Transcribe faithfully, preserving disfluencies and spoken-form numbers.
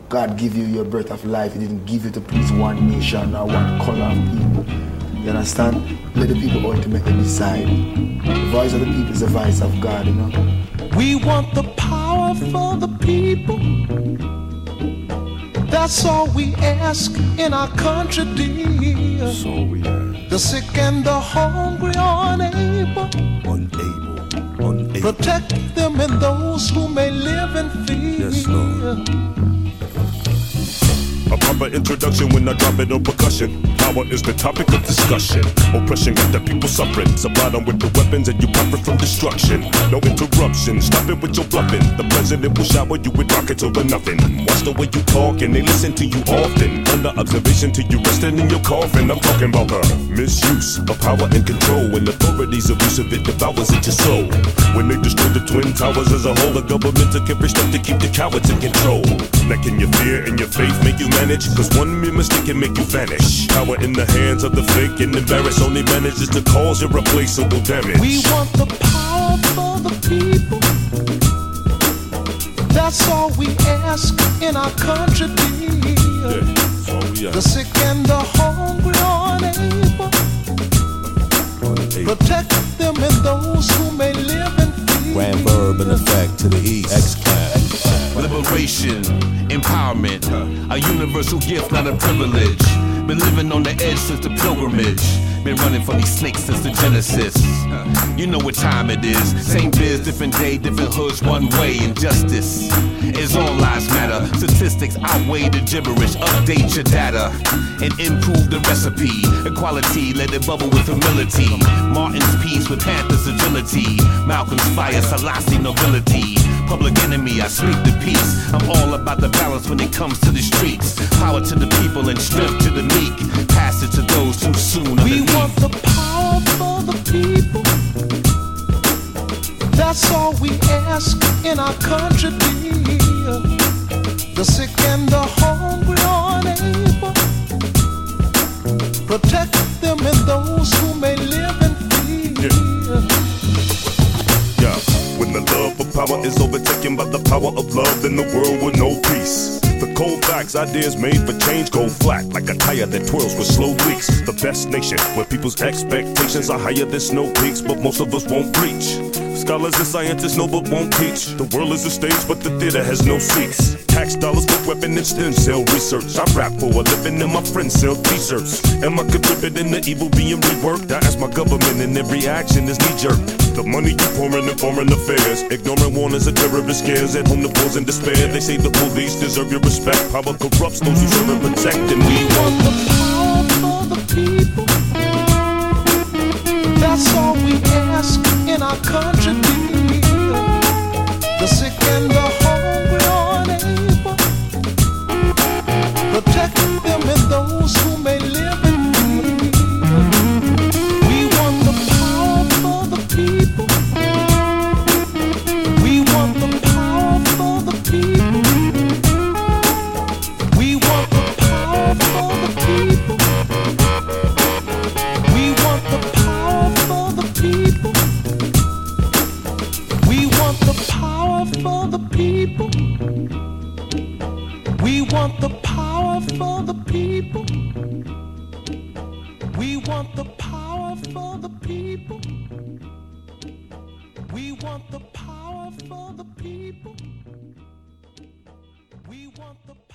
God give you your breath of life. He didn't give you to please one nation or one color of people. You understand? Let the people ultimately decide. The voice of the people is the voice of God, you know. We want the power for the people. That's all we ask in our country, dear. That's all we ask. The sick and the hungry are unable. Unable. Unable. Protect them and those who may live in fear. Yes, Lord. A proper introduction when I drop it on percussion. Power is the topic of discussion. Oppression got the people suffering. Supply them with the weapons and you profit from destruction. No interruption, stop it with your bluffing. The president will shower you with rockets over nothing. Watch the way you talk and they listen to you often. Under observation till you resting in your coffin. I'm talking about the misuse of power and control. When authorities abuse of it devours at your soul. When they destroy the Twin Towers as a whole, the government took every step to keep the cowards in control. Now can your fear and your faith make you manage? Cause one mere mistake can make you vanish. Power in the hands of the fake and embarrassed only manages to cause irreplaceable damage. We want the power for the people. That's all we ask in our country, dear. Yeah, that's all we ask. The sick and the hungry are unable. Unable. Protect them and those who may live in fear. Grand verb in effect to the east. X-Clan. Liberation, empowerment, a universal gift, not a privilege. Been living on the edge since the pilgrimage. Been running from these snakes since the Genesis. You know what time it is. Same biz, different day, different hoods, one way. Injustice is all lives matter. Statistics outweigh the gibberish. Update your data and improve the recipe. Equality, let it bubble with humility. Martin's peace with Panther's agility. Malcolm's fire, Selassie nobility. Public enemy, I speak the peace. I'm all about the balance when it comes to the streets. Power to the people and strength to the meek. Pass it to those too soon. We want the power for the people. That's all we ask in our country, dear. The sick and the hungry are unable. Protect them and those who may live in fear. Yeah. Yeah. When the love of power is overtaken by the power of love, then the world will know peace. The cold facts, ideas made for change go flat like a tire that twirls with slow leaks. The best nation where people's expectations are higher than snow peaks, but most of us won't reach. Scholars and scientists know but won't teach. The world is a stage, but the theater has no seats. Tax dollars for weapon and stem cell research. I rap for a living and my friends sell t-shirts. Am I contributing to evil being reworked? I ask my government and every action is knee-jerk. The money you pouring in foreign affairs, ignoring warnings of terrorist scares. At home the poor's in despair. They say the police deserve your respect. Power corrupts those who serve and protect. And we want the power for the people. That's all we ask in our country, dear. The sick and the hungry are unable. Protect them and those who may live in fear. We want the power for the people. We want the power for the people. We want the power for the people. We want the power for the people. We want the power for the people. We want the power for the people. We want the power for the people. We want the power for the people. We want the